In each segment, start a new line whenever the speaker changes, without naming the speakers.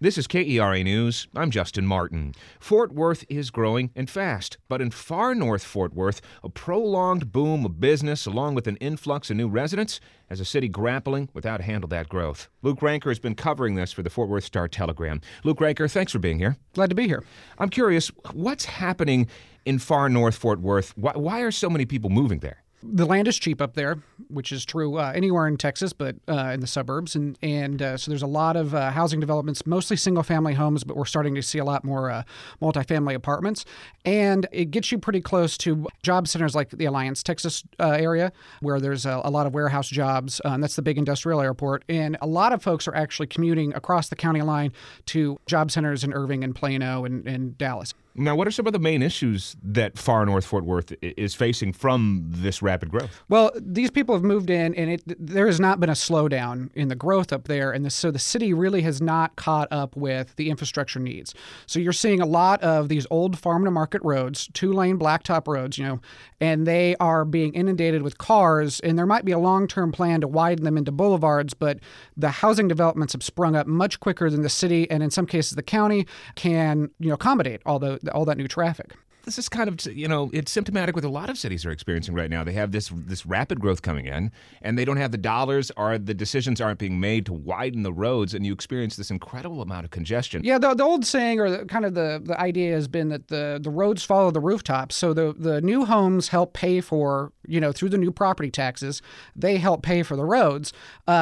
This is KERA News. I'm Justin Martin. Fort Worth is growing and fast, but in far north Fort Worth, a prolonged boom of business along with an influx of new residents has a city grappling with how to handle that growth. Luke Ranker has been covering this for the Fort Worth Star-Telegram. Luke Ranker, thanks for being here.
Glad to be here.
I'm curious, what's happening in far north Fort Worth? Why are so many people moving there?
The land is cheap up there, which is true anywhere in Texas, but in the suburbs. And so there's a lot of housing developments, mostly single-family homes, but we're starting to see a lot more multifamily apartments. And it gets you pretty close to job centers like the Alliance, Texas area, where there's a lot of warehouse jobs. That's the big industrial airport. And a lot of folks are actually commuting across the county line to job centers in Irving and Plano and Dallas.
Now, what are some of the main issues that far north Fort Worth is facing from this rapid growth?
Well, these people have moved in, and there has not been a slowdown in the growth up there, and so the city really has not caught up with the infrastructure needs. So you're seeing a lot of these old farm-to-market roads, two-lane blacktop roads, and they are being inundated with cars, and there might be a long-term plan to widen them into boulevards, but the housing developments have sprung up much quicker than the city, and in some cases the county can accommodate all that new traffic.
This is kind of, it's symptomatic with a lot of cities are experiencing right now. They have this rapid growth coming in, and they don't have the dollars, or the decisions aren't being made to widen the roads, and you experience this incredible amount of congestion.
Yeah, the old saying, or the idea has been that the roads follow the rooftops. So the new homes help pay for, through the new property taxes, they help pay for the roads.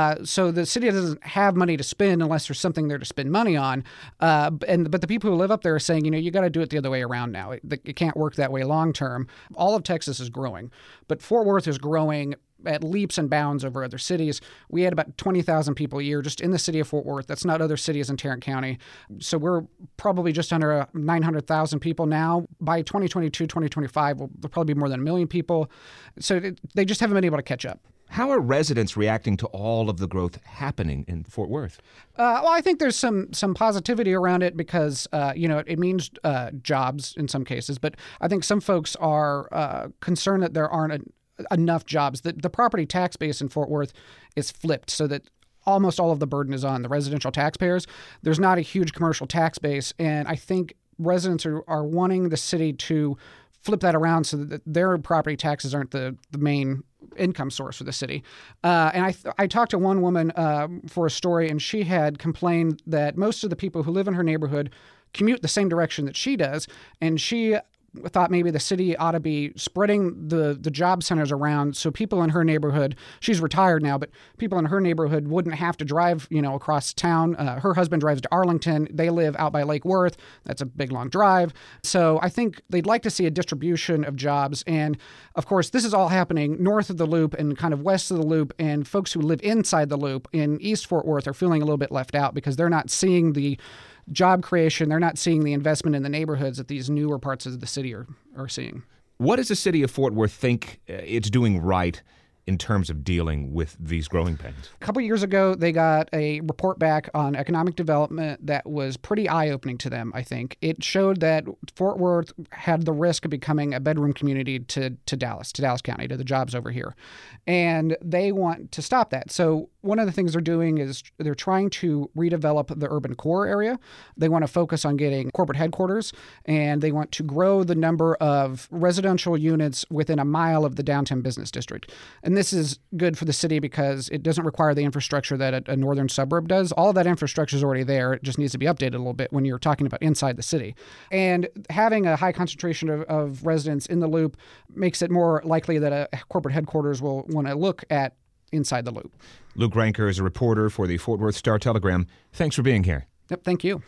So the city doesn't have money to spend unless there's something there to spend money on. But the people who live up there are saying, you got to do it the other way around now. It can't work that way long term. All of Texas is growing, but Fort Worth is growing at leaps and bounds over other cities. We had about 20,000 people a year just in the city of Fort Worth. That's not other cities in Tarrant County. So we're probably just under 900,000 people now. By 2022, 2025, there'll probably be more than 1 million people. So they just haven't been able to catch up.
How are residents reacting to all of the growth happening in Fort Worth?
Well, I think there's some positivity around it because, it means jobs in some cases. But I think some folks are concerned that there aren't enough jobs. The property tax base in Fort Worth is flipped so that almost all of the burden is on the residential taxpayers. There's not a huge commercial tax base. And I think residents are wanting the city to flip that around so that their property taxes aren't the main income source for the city. And I talked to one woman for a story, and she had complained that most of the people who live in her neighborhood commute the same direction that she does, and she thought maybe the city ought to be spreading the job centers around so people in her neighborhood, she's retired now, but people in her neighborhood wouldn't have to drive, across town. Her husband drives to Arlington. They live out by Lake Worth. That's a big, long drive. So I think they'd like to see a distribution of jobs. And of course, this is all happening north of the Loop and kind of west of the Loop. And folks who live inside the Loop in East Fort Worth are feeling a little bit left out because they're not seeing the job creation. They're not seeing the investment in the neighborhoods that these newer parts of the city are seeing.
What does the city of Fort Worth think it's doing right in terms of dealing with these growing pains?
A couple years ago, they got a report back on economic development that was pretty eye-opening to them, I think. It showed that Fort Worth had the risk of becoming a bedroom community to Dallas County, to the jobs over here. And they want to stop that. So one of the things they're doing is they're trying to redevelop the urban core area. They want to focus on getting corporate headquarters, and they want to grow the number of residential units within a mile of the downtown business district. And this is good for the city because it doesn't require the infrastructure that a northern suburb does. All of that infrastructure is already there. It just needs to be updated a little bit when you're talking about inside the city. And having a high concentration of residents in the Loop makes it more likely that a corporate headquarters will want to look at inside the Loop.
Luke Ranker is a reporter for the Fort Worth Star-Telegram. Thanks for being here.
Yep, thank you.